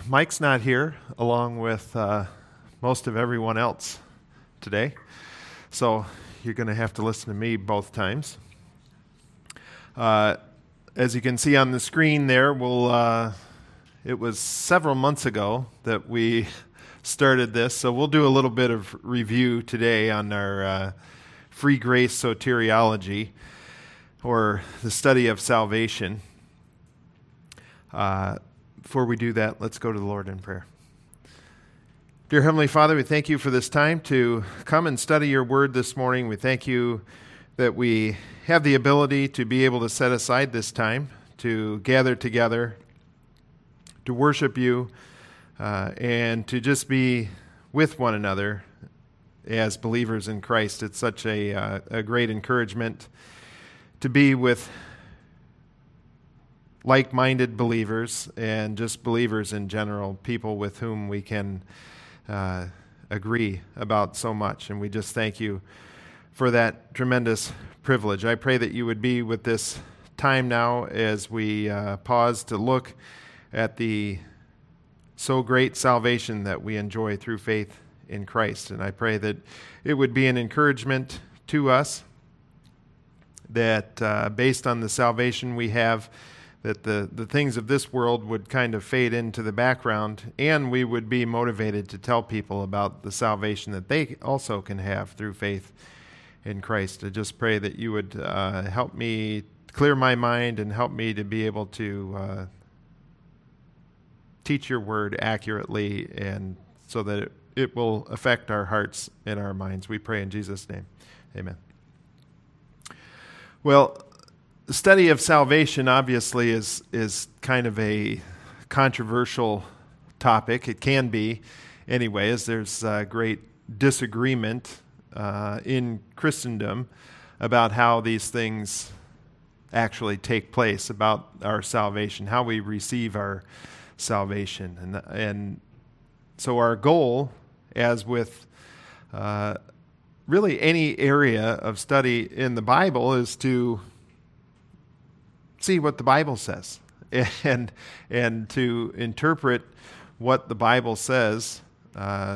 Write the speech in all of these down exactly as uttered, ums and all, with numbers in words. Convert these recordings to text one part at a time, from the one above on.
Mike's not here, along with uh, most of everyone else today, so you're going to have to listen to me both times. Uh, as you can see on the screen there, we'll, uh, it was several months ago that we started this, so we'll do a little bit of review today on our uh, free grace soteriology, or the study of salvation. Uh, before we do that, let's go to the Lord in prayer. Dear Heavenly Father, we thank you for this time to come and study your word this morning. We thank you that we have the ability to be able to set aside this time to gather together, to worship you, uh, and to just be with one another as believers in Christ. It's such a, uh, a great encouragement to be with like-minded believers and just believers in general, people with whom we can uh, agree about so much. And we just thank you for that tremendous privilege. I pray that you would be with this time now as we uh, pause to look at the so great salvation that we enjoy through faith in Christ. And I pray that it would be an encouragement to us that uh, based on the salvation we have, that the, the things of this world would kind of fade into the background, and we would be motivated to tell people about the salvation that they also can have through faith in Christ. I just pray that you would uh, help me clear my mind and help me to be able to uh, teach your word accurately, and so that it, it will affect our hearts and our minds. We pray in Jesus' name. Amen. Well, the study of salvation obviously is is kind of a controversial topic. It can be anyway, as there's uh, great disagreement uh, in Christendom about how these things actually take place, about our salvation, how we receive our salvation. And, and so our goal, as with uh, really any area of study in the Bible, is to see what the Bible says, and and to interpret what the Bible says uh,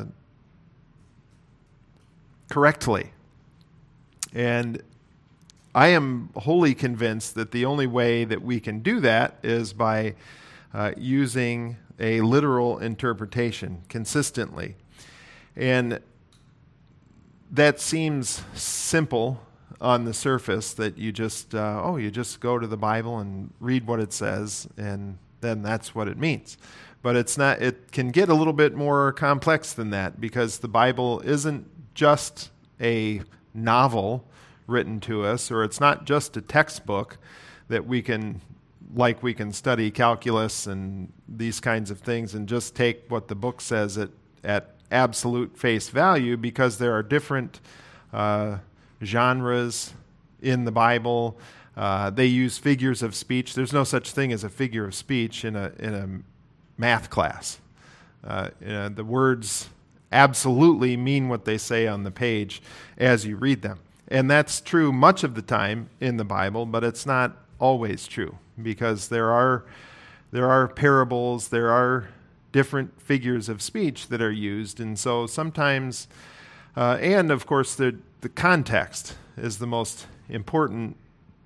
correctly. And I am wholly convinced that the only way that we can do that is by uh, using a literal interpretation consistently. And that seems simple on the surface, that you just, uh, oh, you just go to the Bible and read what it says, and then that's what it means. But it's not. It can get a little bit more complex than that, because the Bible isn't just a novel written to us, or it's not just a textbook that we can, like we can study calculus and these kinds of things and just take what the book says at, at absolute face value, because there are different uh genres in the Bible. Uh, they use figures of speech. There's no such thing as a figure of speech in a in a math class. Uh, you know, the words absolutely mean what they say on the page as you read them. And that's true much of the time in the Bible, but it's not always true, because there are there are parables, there are different figures of speech that are used, and so sometimes, uh, and of course, the The context is the most important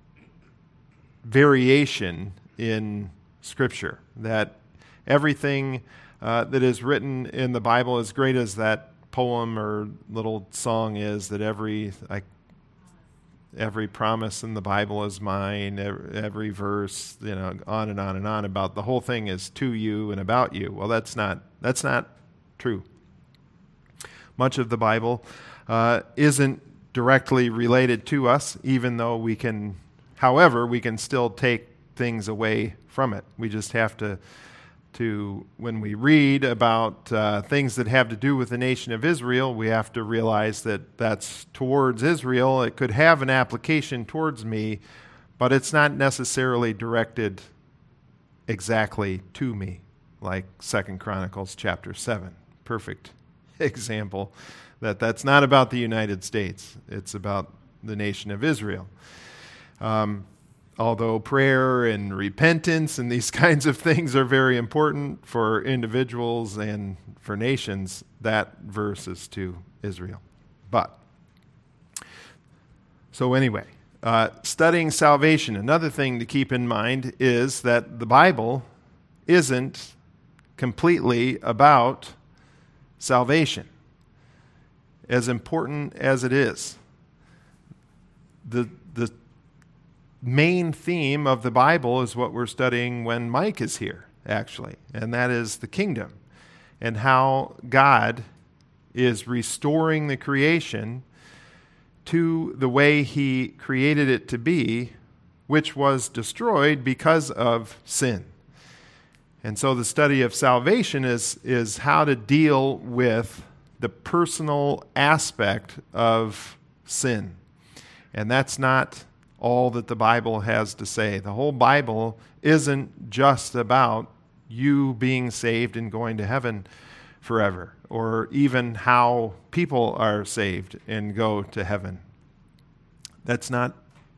variation in Scripture. That everything uh, that is written in the Bible, as great as that poem or little song is, that every like every promise in the Bible is mine, every, every verse, you know, on and on and on about the whole thing is to you and about you. Well, that's not that's not true. Much of the Bible uh, isn't directly related to us, even though we can, however, we can still take things away from it. We just have to, to when we read about uh, things that have to do with the nation of Israel, we have to realize that that's towards Israel. It could have an application towards me, but it's not necessarily directed exactly to me, like Second Chronicles chapter seven. Perfect example that that's not about the United States. It's about the nation of Israel. Um, although prayer and repentance and these kinds of things are very important for individuals and for nations, that verse is to Israel. But, so anyway, uh, studying salvation, another thing to keep in mind is that the Bible isn't completely about salvation, as important as it is. The the main theme of the Bible is what we're studying when Mike is here, actually, and that is the kingdom and how God is restoring the creation to the way he created it to be, which was destroyed because of sin. And so the study of salvation is, is how to deal with the personal aspect of sin. And that's not all that the Bible has to say. The whole Bible isn't just about you being saved and going to heaven forever, or even how people are saved and go to heaven. That's not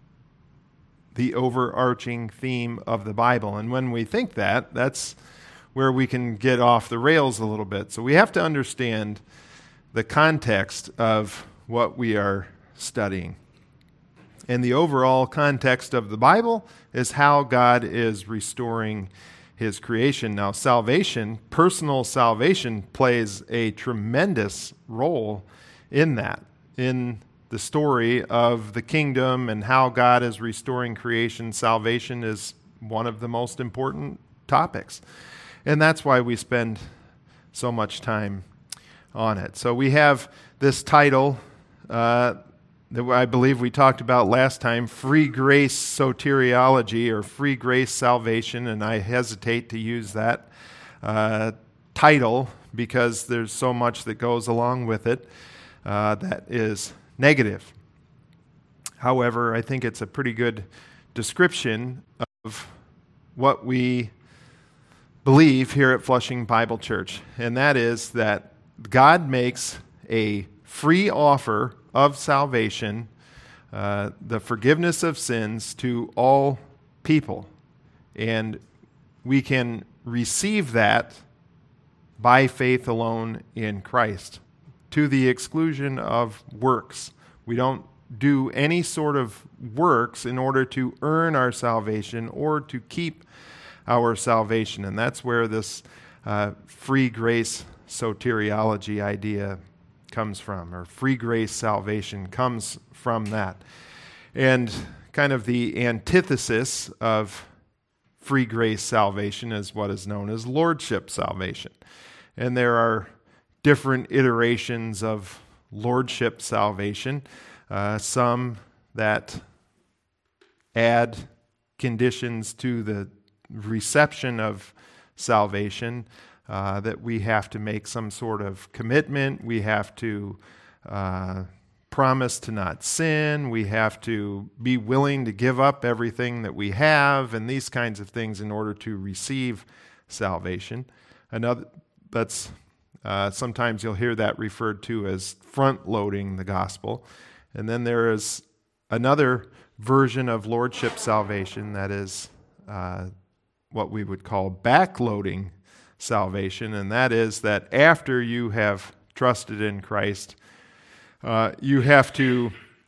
the overarching theme of the Bible. And when we think that, that's where we can get off the rails a little bit. So we have to understand the context of what we are studying. And the overall context of the Bible is how God is restoring his creation. Now, salvation, personal salvation, plays a tremendous role in that, in the story of the kingdom and how God is restoring creation. Salvation is one of the most important topics. And that's why we spend so much time on it. So we have this title uh, that I believe we talked about last time, Free Grace Soteriology, or Free Grace Salvation, and I hesitate to use that uh, title because there's so much that goes along with it uh, that is negative. However, I think it's a pretty good description of what we believe here at Flushing Bible Church, and that is that God makes a free offer of salvation, uh, the forgiveness of sins to all people. And we can receive that by faith alone in Christ, to the exclusion of works. We don't do any sort of works in order to earn our salvation or to keep our salvation. And that's where this uh, free grace soteriology idea comes from, or free grace salvation comes from that. And kind of the antithesis of free grace salvation is what is known as lordship salvation. And there are different iterations of lordship salvation, uh, some that add conditions to the reception of salvation, uh, that we have to make some sort of commitment, we have to uh, promise to not sin, we have to be willing to give up everything that we have, and these kinds of things in order to receive salvation. Another, that's uh, sometimes you'll hear that referred to as front-loading the gospel. And then there is another version of lordship salvation that is uh, what we would call backloading salvation, and that is that after you have trusted in Christ, uh, you have to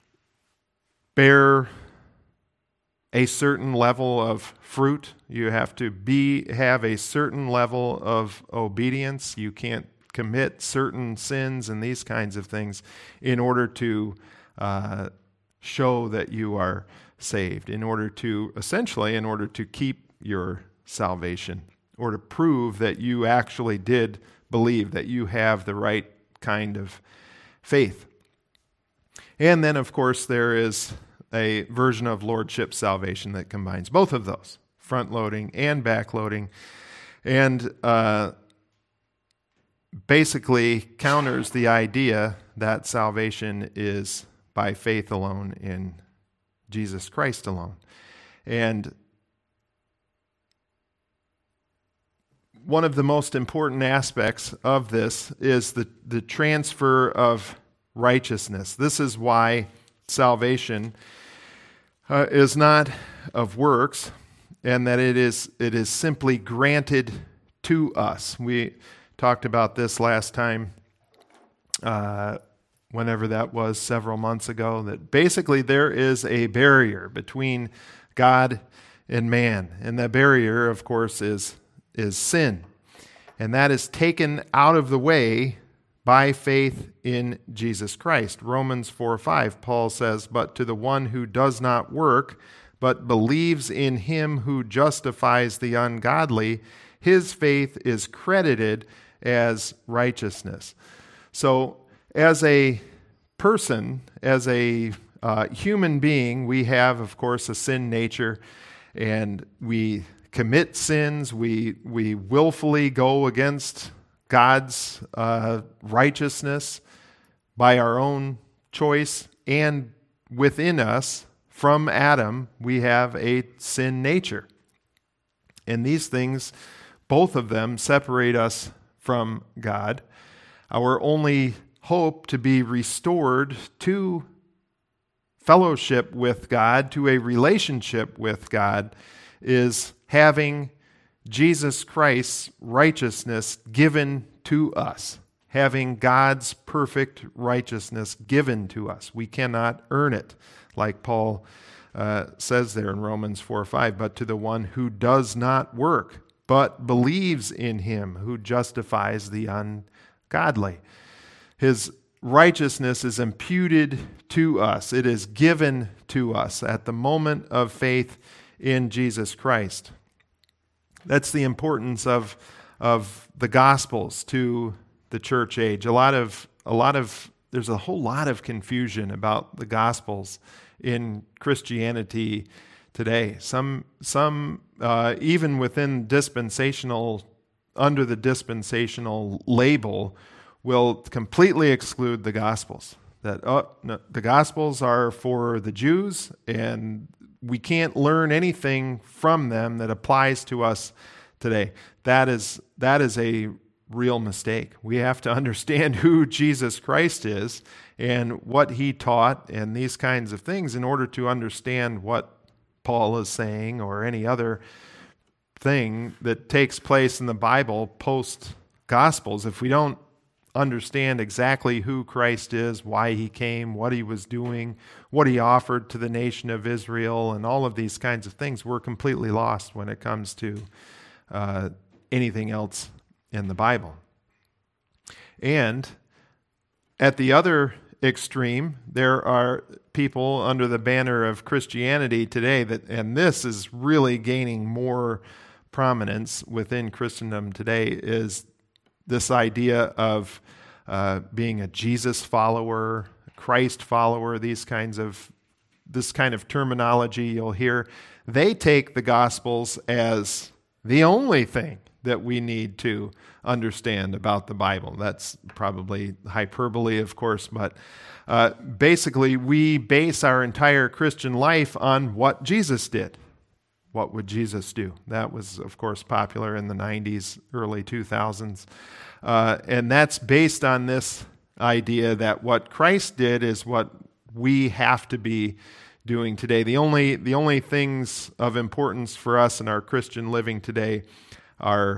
bear a certain level of fruit. You have to be have a certain level of obedience. You can't commit certain sins and these kinds of things in order to uh, show that you are saved, in order to, essentially, in order to keep your salvation, or to prove that you actually did believe, that you have the right kind of faith. And then, of course, there is a version of lordship salvation that combines both of those, front-loading and back-loading, and uh, basically counters the idea that salvation is by faith alone in Jesus Christ alone. And one of the most important aspects of this is the, the transfer of righteousness. This is why salvation uh, is not of works, and that it is it is simply granted to us. We talked about this last time, uh, whenever that was, several months ago, that basically there is a barrier between God and man. And that barrier, of course, is, is sin. And that is taken out of the way by faith in Jesus Christ. Romans four five, Paul says, "But to the one who does not work, but believes in him who justifies the ungodly, his faith is credited as righteousness." So as a person, as a uh, human being, we have, of course, a sin nature, and we commit sins. We, we willfully go against God's uh, righteousness by our own choice, and within us, from Adam, we have a sin nature. And these things, both of them, separate us from God. Our only hope to be restored to fellowship with God, to a relationship with God, is having Jesus Christ's righteousness given to us, having God's perfect righteousness given to us. We cannot earn it, like Paul uh, says there in Romans four five, "But to the one who does not work, but believes in him who justifies the ungodly." His righteousness is imputed to us. It is given to us at the moment of faith in Jesus Christ. That's the importance of, of the Gospels to the church age. A lot of, a lot of, there's a whole lot of confusion about the Gospels in Christianity today. Some, some uh, even within dispensational, under the dispensational label, will completely exclude the Gospels. That oh, no, the Gospels are for the Jews, and we can't learn anything from them that applies to us today. That is that is a real mistake. We have to understand who Jesus Christ is and what he taught and these kinds of things in order to understand what Paul is saying or any other thing that takes place in the Bible post-Gospels. If we don't understand exactly who Christ is, why he came, what he was doing, what he offered to the nation of Israel, and all of these kinds of things, we're completely lost when it comes to uh, anything else in the Bible. And at the other extreme, there are people under the banner of Christianity today that, and this is really gaining more prominence within Christendom today, is this idea of uh, being a Jesus follower, Christ follower, these kinds of, this kind of terminology you'll hear. They take the Gospels as the only thing that we need to understand about the Bible. That's probably hyperbole, of course, but uh, basically we base our entire Christian life on what Jesus did. What would Jesus do? That was, of course, popular in the nineties, early two thousands. Uh, and that's based on this idea that what Christ did is what we have to be doing today. The only, the only things of importance for us in our Christian living today are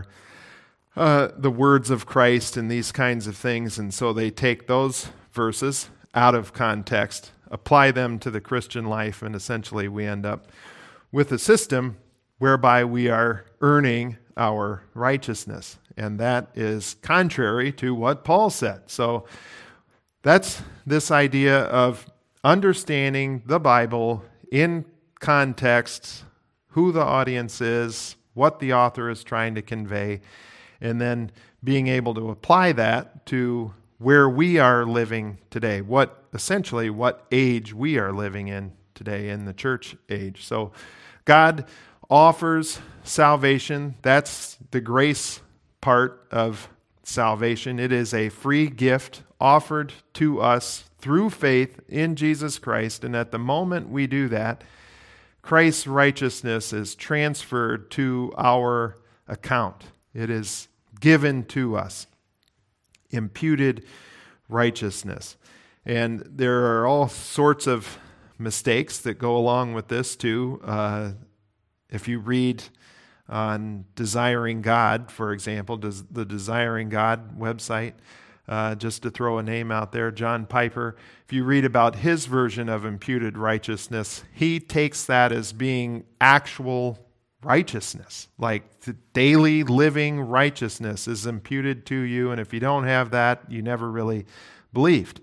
uh, the words of Christ and these kinds of things. And so they take those verses out of context, apply them to the Christian life, and essentially we end up with a system whereby we are earning our righteousness. And that is contrary to what Paul said. So that's this idea of understanding the Bible in context, who the audience is, what the author is trying to convey, and then being able to apply that to where we are living today, what essentially what age we are living in today in the church age. So God offers salvation. That's the grace part of salvation. It is a free gift offered to us through faith in Jesus Christ. And at the moment we do that, Christ's righteousness is transferred to our account. It is given to us. Imputed righteousness. And there are all sorts of mistakes that go along with this too. Uh, if you read on Desiring God, for example, does the Desiring God website, uh, just to throw a name out there, John Piper, if you read about his version of imputed righteousness, he takes that as being actual righteousness, like the daily living righteousness is imputed to you, and if you don't have that, you never really believed.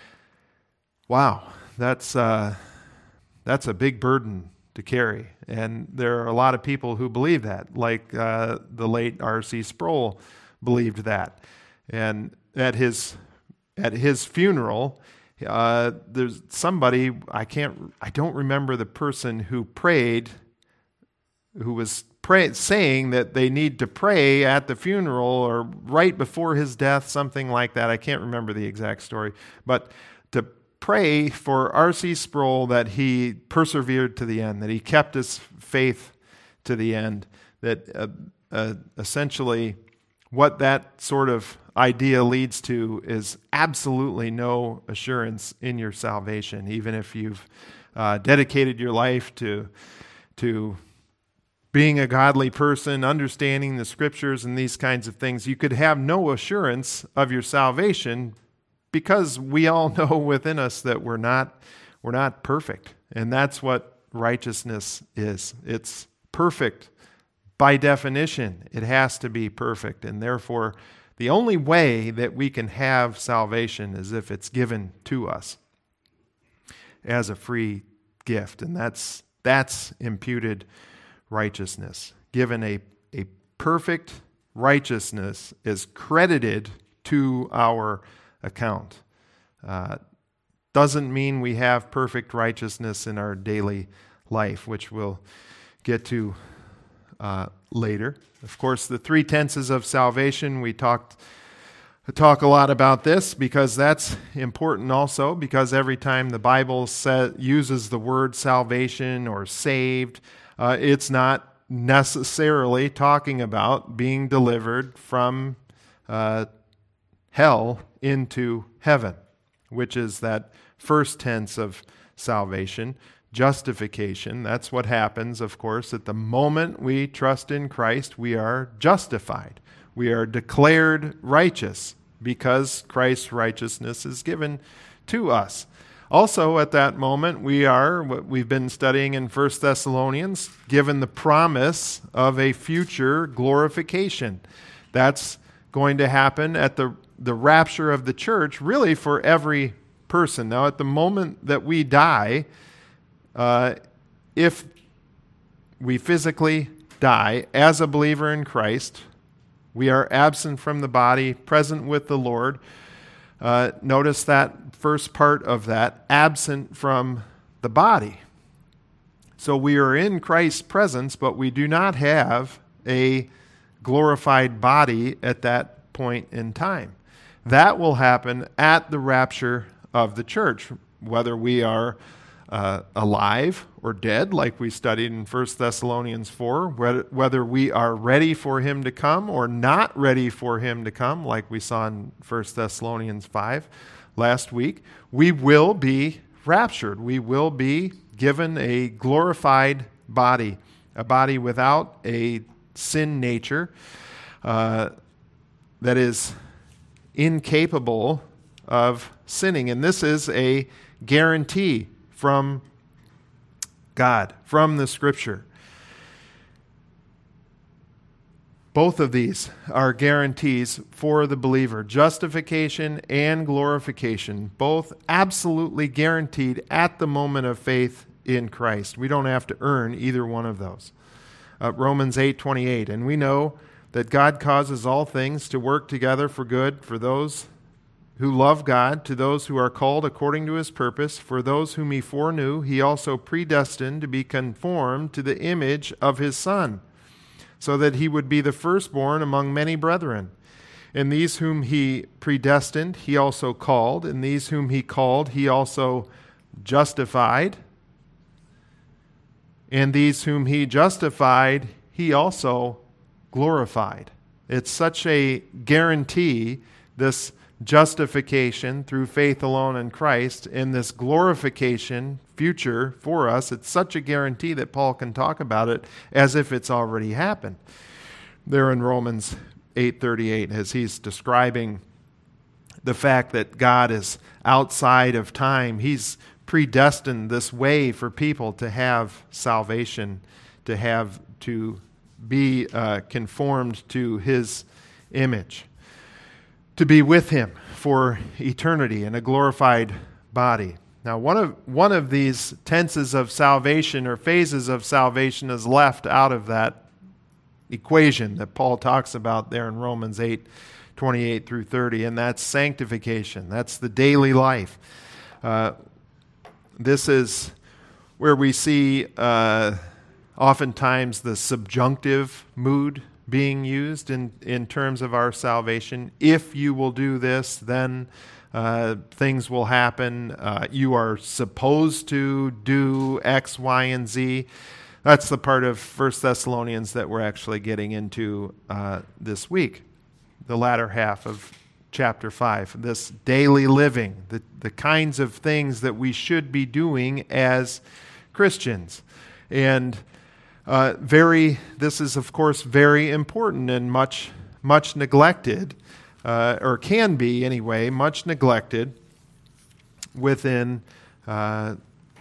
Wow, that's uh, that's a big burden to carry, and there are a lot of people who believe that, like uh, the late R C Sproul believed that, and at his at his funeral, uh, there's somebody I can't I don't remember the person who prayed. who was pray, saying that they need to pray at the funeral or right before his death, something like that. I can't remember the exact story. But to pray for R C Sproul that he persevered to the end, that he kept his faith to the end, that uh, uh, essentially what that sort of idea leads to is absolutely no assurance in your salvation, even if you've uh, dedicated your life to to being a godly person, understanding the scriptures and these kinds of things. You could have no assurance of your salvation because we all know within us that we're not we're not perfect. And that's what righteousness is. It's perfect. By definition, it has to be perfect. And therefore, the only way that we can have salvation is if it's given to us as a free gift. And that's that's imputed righteousness. Given a, a perfect righteousness is credited to our account. Uh, doesn't mean we have perfect righteousness in our daily life, which we'll get to uh, later. Of course, the three tenses of salvation, we talked talk a lot about this because that's important also, because every time the Bible sa- uses the word salvation or saved, Uh, it's not necessarily talking about being delivered from uh, hell into heaven, which is that first tense of salvation, justification. That's what happens, of course. At the moment we trust in Christ, we are justified. We are declared righteous because Christ's righteousness is given to us. Also, at that moment, we are, what we've been studying in First Thessalonians, given the promise of a future glorification. That's going to happen at the, the rapture of the church, really for every person. Now, at the moment that we die, uh, if we physically die as a believer in Christ, we are absent from the body, present with the Lord. Uh, notice that first part of that, absent from the body. So we are in Christ's presence, but we do not have a glorified body at that point in time. That will happen at the rapture of the church, whether we are uh, alive or dead, like we studied in First Thessalonians four, whether, whether we are ready for him to come or not ready for him to come, like we saw in First Thessalonians five last week. We will be raptured. We will be given a glorified body, a body without a sin nature uh, that is incapable of sinning. And this is a guarantee from God, from the Scripture. Both of these are guarantees for the believer. Justification and glorification, both absolutely guaranteed at the moment of faith in Christ. We don't have to earn either one of those. Uh, Romans eight twenty-eight, and we know that God causes all things to work together for good for those who love God, to those who are called according to his purpose. For those whom he foreknew, he also predestined to be conformed to the image of his Son, so that he would be the firstborn among many brethren. And these whom he predestined, he also called. And these whom he called, he also justified. And these whom he justified, he also glorified. It's such a guarantee, this justification through faith alone in Christ, and this glorification future for us. It's such a guarantee that Paul can talk about it as if it's already happened. There in Romans eight thirty-eight, as he's describing the fact that God is outside of time, he's predestined this way for people to have salvation, to have to be uh, conformed to his image, to be with him for eternity in a glorified body. Now, one of one of these tenses of salvation or phases of salvation is left out of that equation that Paul talks about there in Romans eight twenty-eight through thirty, and that's sanctification. That's the daily life. Uh, this is where we see uh, oftentimes the subjunctive mood being used in, in terms of our salvation. If you will do this, then uh, things will happen. Uh, you are supposed to do X, Y, and Z. That's the part of First Thessalonians that we're actually getting into uh, this week, the latter half of chapter five, this daily living, the, the kinds of things that we should be doing as Christians. And uh, very, this is, of course, very important and much, much neglected, uh, or can be anyway, much neglected within uh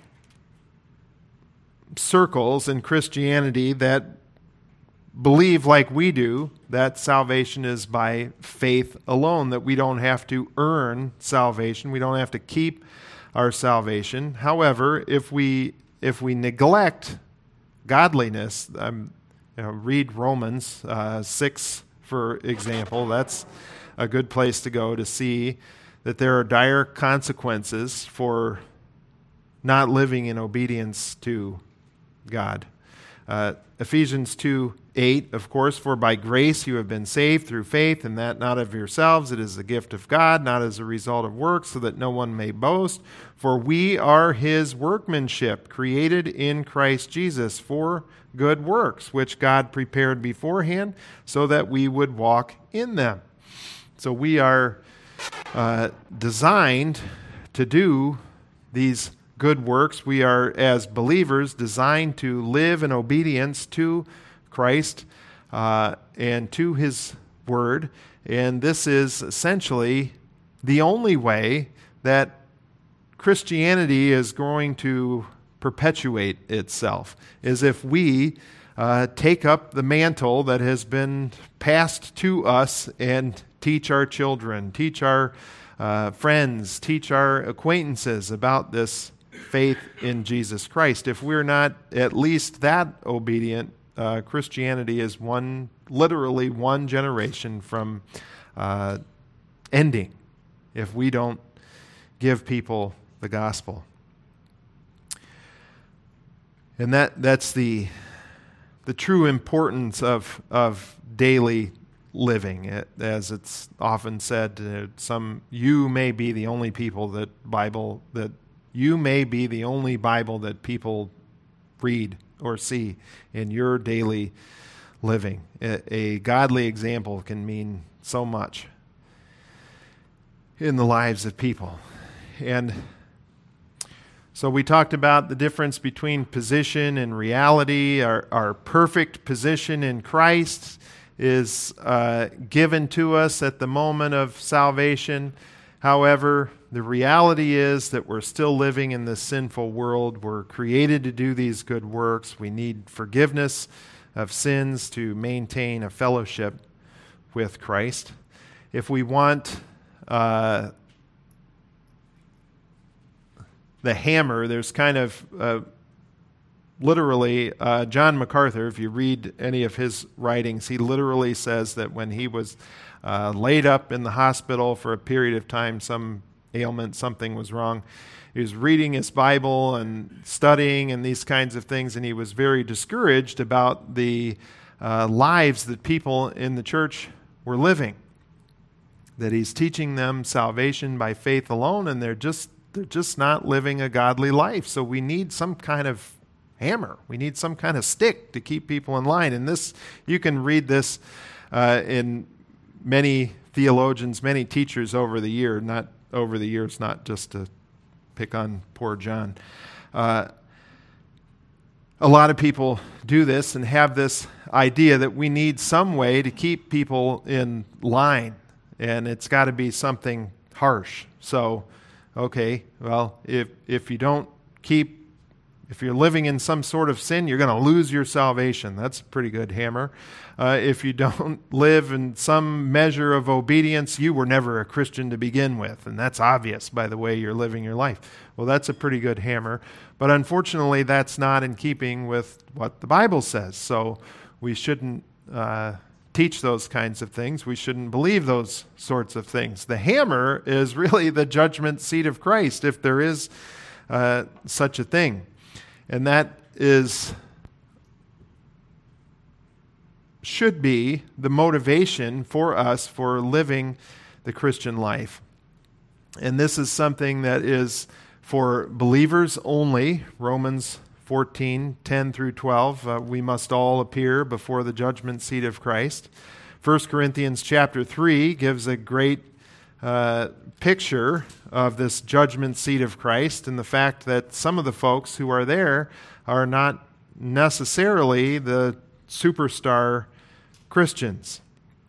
circles in Christianity that believe, like we do, that salvation is by faith alone, that we don't have to earn salvation, we don't have to keep our salvation. However, if we if we neglect godliness, um, you know, read Romans uh, six, for example. That's a good place to go to see that there are dire consequences for not living in obedience to God. Uh, Ephesians two eight, of course, for by grace you have been saved through faith, and that not of yourselves, it is the gift of God, not as a result of works, so that no one may boast. For we are his workmanship, created in Christ Jesus for good works, which God prepared beforehand, so that we would walk in them. So we are uh, designed to do these good works. We are, as believers, designed to live in obedience to Christ uh, and to his word. And this is essentially the only way that Christianity is going to perpetuate itself, is if we uh, take up the mantle that has been passed to us and teach our children, teach our uh, friends, teach our acquaintances about this faith in Jesus Christ. If we're not at least that obedient, uh, Christianity is one, literally one generation from uh, ending if we don't give people the gospel. And that that's the the true importance of of daily living. It, as it's often said, uh, some you may be the only people that Bible that you may be the only Bible that people read or see in your daily living. A, a godly example can mean so much in the lives of people. And so we talked about the difference between position and reality. Our, our perfect position in Christ is uh, given to us at the moment of salvation. However, the reality is that we're still living in this sinful world. We're created to do these good works. We need forgiveness of sins to maintain a fellowship with Christ. If we want uh, the hammer, there's kind of uh, literally, uh, John MacArthur, if you read any of his writings, he literally says that when he was uh, laid up in the hospital for a period of time, some ailment, something was wrong, he was reading his Bible and studying and these kinds of things, and he was very discouraged about the uh, lives that people in the church were living, that he's teaching them salvation by faith alone, and they're just they're just not living a godly life. So we need some kind of hammer. We need some kind of stick to keep people in line. And this, you can read this uh, in many theologians, many teachers over the year, not over the years, not just to pick on poor John. Uh, a lot of people do this and have this idea that we need some way to keep people in line, and it's got to be something harsh. So, okay, well, if if you don't keep If you're living in some sort of sin, you're going to lose your salvation. That's a pretty good hammer. Uh, if you don't live in some measure of obedience, you were never a Christian to begin with. And that's obvious by the way you're living your life. Well, that's a pretty good hammer. But unfortunately, that's not in keeping with what the Bible says. So we shouldn't uh, teach those kinds of things. We shouldn't believe those sorts of things. The hammer is really the judgment seat of Christ, if there is uh, such a thing. And that is, should be the motivation for us for living the Christian life. And this is something that is for believers only. Romans fourteen, ten through twelve, uh, we must all appear before the judgment seat of Christ. First Corinthians chapter three gives a great uh, picture of this judgment seat of Christ, and the fact that some of the folks who are there are not necessarily the superstar Christians.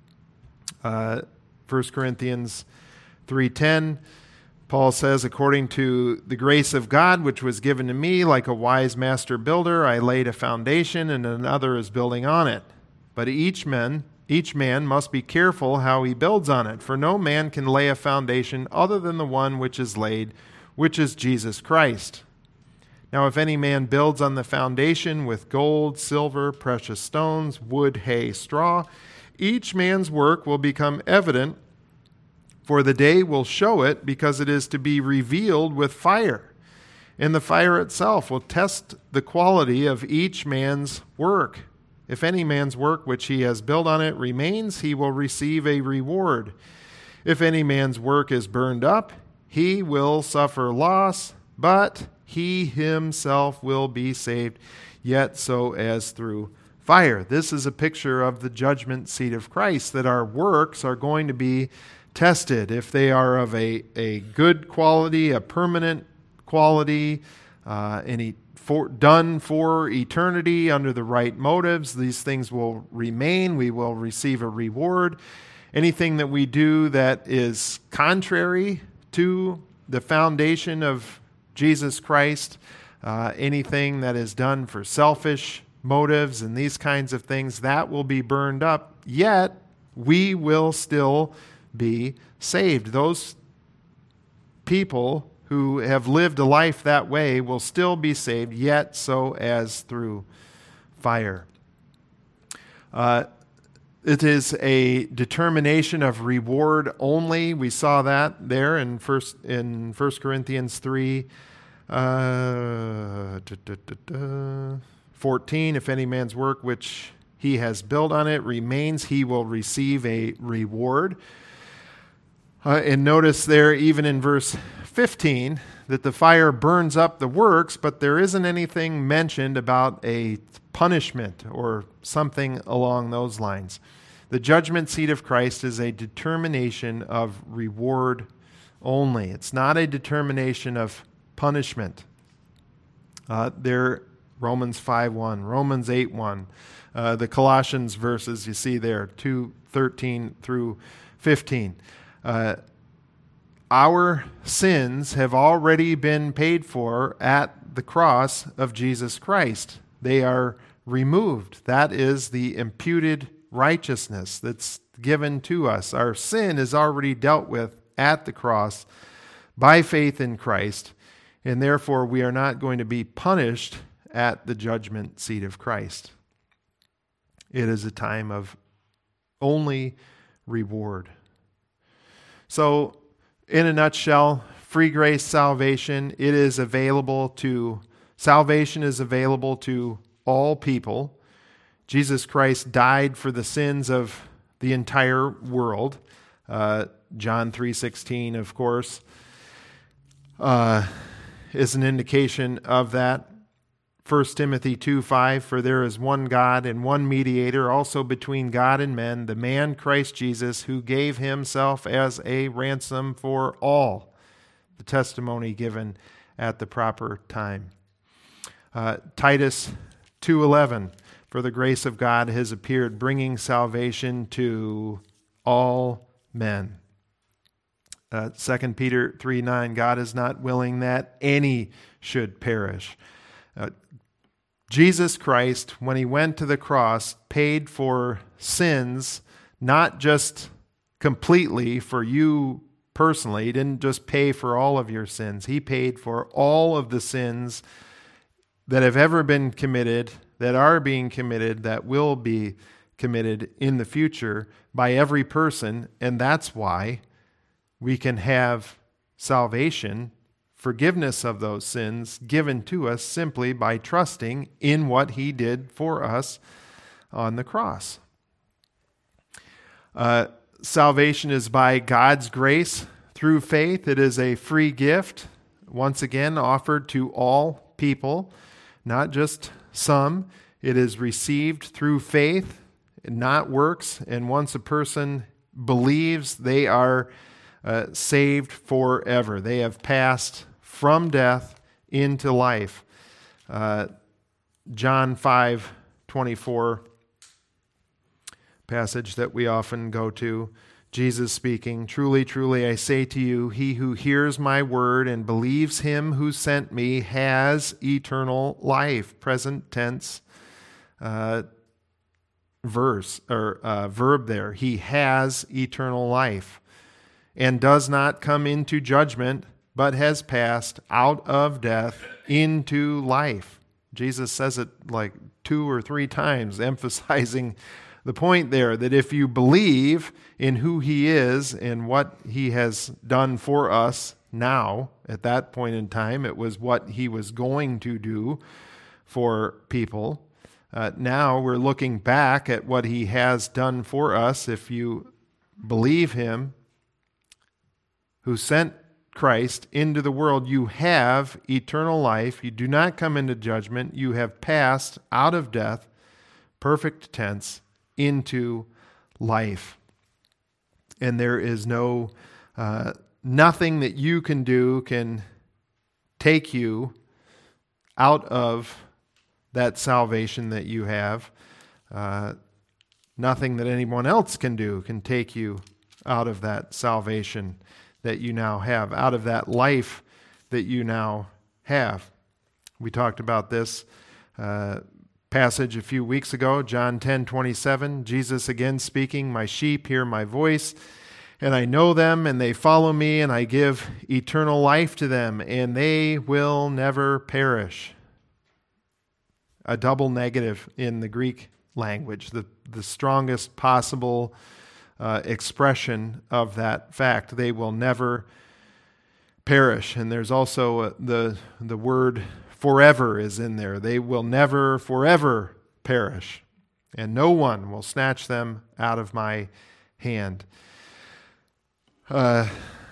Uh, First Corinthians three ten, Paul says, according to the grace of God which was given to me, like a wise master builder, I laid a foundation, and another is building on it. But each man Each man must be careful how he builds on it, for no man can lay a foundation other than the one which is laid, which is Jesus Christ. Now if any man builds on the foundation with gold, silver, precious stones, wood, hay, straw, each man's work will become evident, for the day will show it, because it is to be revealed with fire. And the fire itself will test the quality of each man's work. If any man's work which he has built on it remains, he will receive a reward. If any man's work is burned up, he will suffer loss, but he himself will be saved, yet so as through fire. This is a picture of the judgment seat of Christ, that our works are going to be tested. If they are of a, a good quality, a permanent quality, uh, any For, done for eternity under the right motives, these things will remain. We will receive a reward. Anything that we do that is contrary to the foundation of Jesus Christ, uh, anything that is done for selfish motives and these kinds of things, that will be burned up, yet we will still be saved. Those people who have lived a life that way will still be saved, yet so as through fire. Uh, it is a determination of reward only. We saw that there in first in First Corinthians three, uh, da, da, da, da, fourteen. If any man's work which he has built on it remains, he will receive a reward. Uh, and notice there, even in verse fifteen, that the fire burns up the works, but there isn't anything mentioned about a punishment or something along those lines. The judgment seat of Christ is a determination of reward only. It's not a determination of punishment. Uh, there, Romans five one, Romans eight one, uh, the Colossians verses you see there, two thirteen through fifteen. Uh, our sins have already been paid for at the cross of Jesus Christ. They are removed. That is the imputed righteousness that's given to us. Our sin is already dealt with at the cross by faith in Christ, and therefore we are not going to be punished at the judgment seat of Christ. It is a time of only reward. So, in a nutshell, free grace salvation, it is available to, salvation is available to all people. Jesus Christ died for the sins of the entire world. Uh, John three sixteen, of course, uh, is an indication of that. First Timothy two five, for there is one God and one mediator also between God and men, the man Christ Jesus, who gave himself as a ransom for all. The testimony given at the proper time. Uh, Titus two eleven, for the grace of God has appeared, bringing salvation to all men. Uh, Second Peter three nine, God is not willing that any should perish. Uh, Jesus Christ, when he went to the cross, paid for sins, not just completely for you personally. He didn't just pay for all of your sins. He paid for all of the sins that have ever been committed, that are being committed, that will be committed in the future by every person. And that's why we can have salvation, forgiveness of those sins given to us simply by trusting in what he did for us on the cross. Uh, salvation is by God's grace through faith. It is a free gift, once again offered to all people, not just some. It is received through faith, not works. And once a person believes, they are uh, saved forever. They have passed from death into life. Uh, John five twenty-four, passage that we often go to. Jesus speaking, truly, truly, I say to you, he who hears my word and believes him who sent me has eternal life. Present tense uh, verse or uh, verb there. He has eternal life and does not come into judgment, but has passed out of death into life. Jesus says it like two or three times, emphasizing the point there that if you believe in who he is and what he has done for us now, at that point in time, it was what he was going to do for people. Uh, now we're looking back at what he has done for us. If you believe him who sent Christ into the world, you have eternal life. You do not come into judgment. You have passed out of death, perfect tense, into life. And there is no, uh, nothing that you can do can take you out of that salvation that you have. Uh, nothing that anyone else can do can take you out of that salvation that you now have, out of that life that you now have. We talked about this uh, passage a few weeks ago, John ten twenty-seven, Jesus again speaking, my sheep hear my voice, and I know them, and they follow me, and I give eternal life to them, and they will never perish. A double negative in the Greek language, the, the strongest possible Uh, expression of that fact. They will never perish. And there's also uh, the the word forever is in there. They will never forever perish, and no one will snatch them out of my hand. Uh,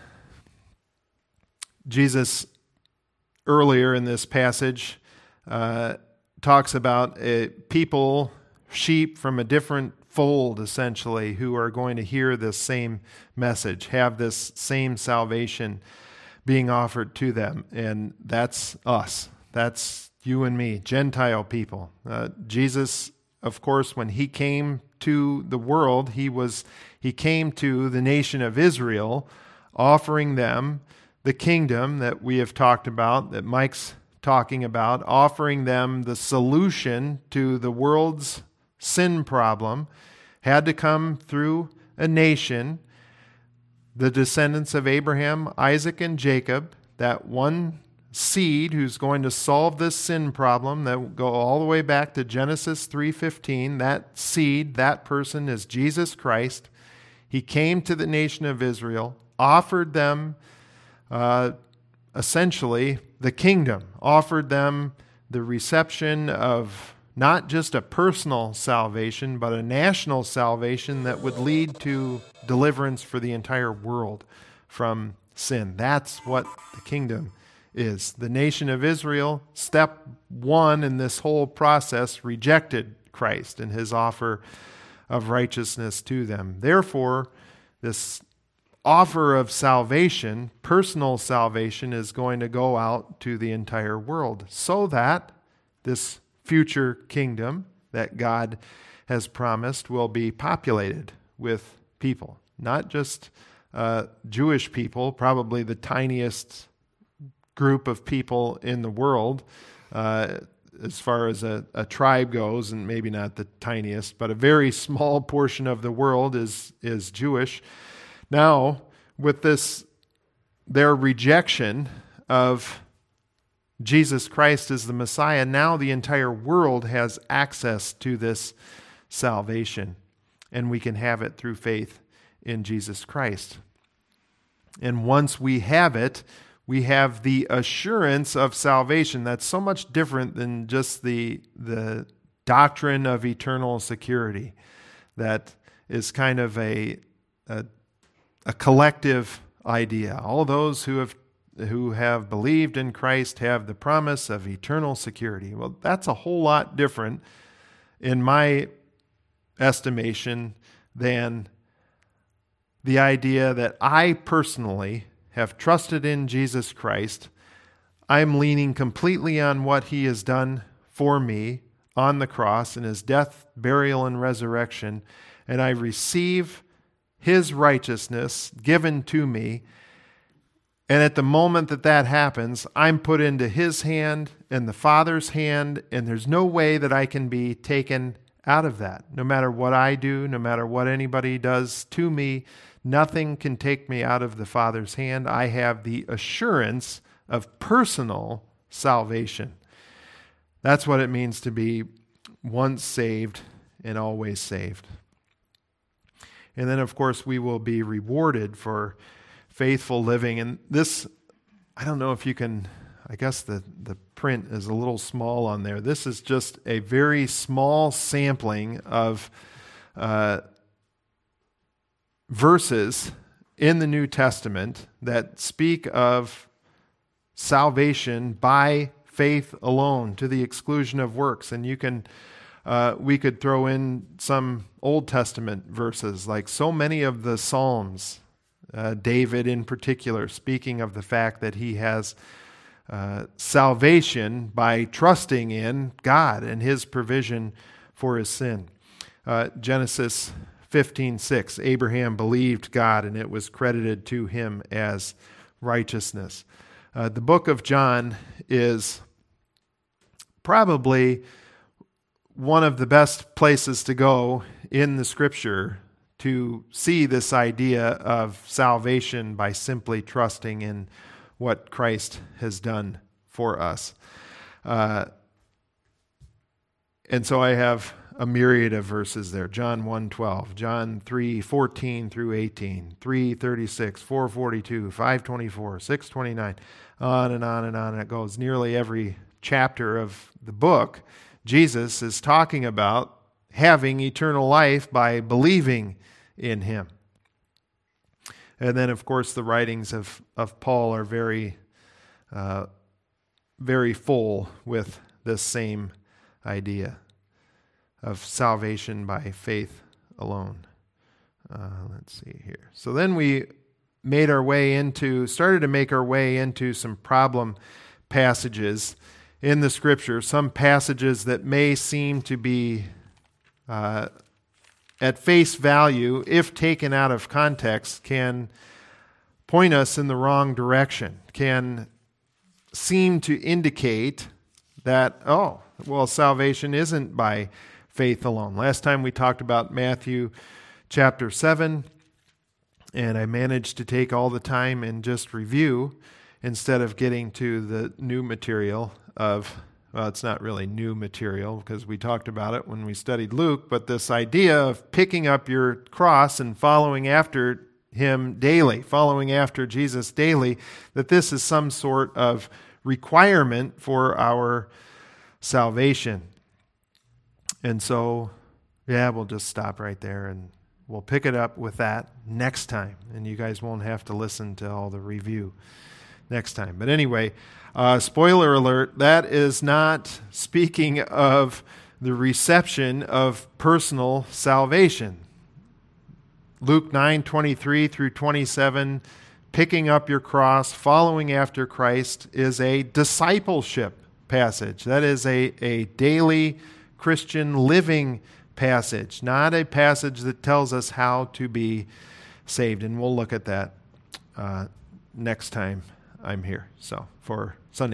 Jesus earlier in this passage uh, talks about uh, people, sheep from a different fold, essentially, who are going to hear this same message, have this same salvation being offered to them. And that's us. That's you and me, Gentile people. Uh, Jesus, of course, when he came to the world, he was he came to the nation of Israel, offering them the kingdom that we have talked about, that Mike's talking about, offering them the solution to the world's sin problem, had to come through a nation, the descendants of Abraham, Isaac, and Jacob, that one seed who's going to solve this sin problem that will go all the way back to Genesis three fifteen. That seed, that person is Jesus Christ. He came to the nation of Israel, offered them uh, essentially the kingdom, offered them the reception of not just a personal salvation, but a national salvation that would lead to deliverance for the entire world from sin. That's what the kingdom is. The nation of Israel, step one in this whole process, rejected Christ and his offer of righteousness to them. Therefore, this offer of salvation, personal salvation, is going to go out to the entire world so that this future kingdom that God has promised will be populated with people, not just uh, Jewish people, probably the tiniest group of people in the world, uh, as far as a, a tribe goes, and maybe not the tiniest, but a very small portion of the world is is Jewish. Now, with this, their rejection of Jesus Christ as the Messiah, now the entire world has access to this salvation, and we can have it through faith in Jesus Christ. And once we have it, we have the assurance of salvation. That's so much different than just the, the doctrine of eternal security. That is kind of a, a, a collective idea. All those who have who have believed in Christ have the promise of eternal security. Well, that's a whole lot different, in my estimation, than the idea that I personally have trusted in Jesus Christ. I'm leaning completely on what he has done for me on the cross in his death, burial, and resurrection, and I receive his righteousness given to me. And at the moment that that happens, I'm put into his hand and the Father's hand, and there's no way that I can be taken out of that. No matter what I do, no matter what anybody does to me, nothing can take me out of the Father's hand. I have the assurance of personal salvation. That's what it means to be once saved and always saved. And then, of course, we will be rewarded for faithful living. And this, I don't know if you can, I guess the, the print is a little small on there. This is just a very small sampling of uh, verses in the New Testament that speak of salvation by faith alone, to the exclusion of works. And you can, uh, we could throw in some Old Testament verses, like so many of the Psalms. Uh, David in particular, speaking of the fact that he has uh, salvation by trusting in God and his provision for his sin. Uh, Genesis fifteen six, Abraham believed God and it was credited to him as righteousness. Uh, the book of John is probably one of the best places to go in the Scripture to see this idea of salvation by simply trusting in what Christ has done for us. Uh, and so I have a myriad of verses there. John one twelve, John three fourteen through eighteen, three thirty-six, four forty-two, five twenty-four, six twenty-nine, on and on and on. And it goes. Nearly every chapter of the book, Jesus is talking about having eternal life by believing in him. And then, of course, the writings of, of Paul are very, uh, very full with this same idea of salvation by faith alone. Uh, let's see here. So then we made our way into, started to make our way into some problem passages in the Scripture, some passages that may seem to be uh, at face value, if taken out of context, can point us in the wrong direction, can seem to indicate that, oh, well, salvation isn't by faith alone. Last time we talked about Matthew chapter seven, and I managed to take all the time and just review instead of getting to the new material of, well, it's not really new material because we talked about it when we studied Luke, but this idea of picking up your cross and following after him daily, following after Jesus daily, that this is some sort of requirement for our salvation. And so, yeah, we'll just stop right there and we'll pick it up with that next time. And you guys won't have to listen to all the review next time. But anyway, uh, spoiler alert, that is not speaking of the reception of personal salvation. Luke nine twenty-three through twenty-seven, picking up your cross, following after Christ, is a discipleship passage. That is a, a daily Christian living passage, not a passage that tells us how to be saved. And we'll look at that uh, next time I'm here. So for Sunday.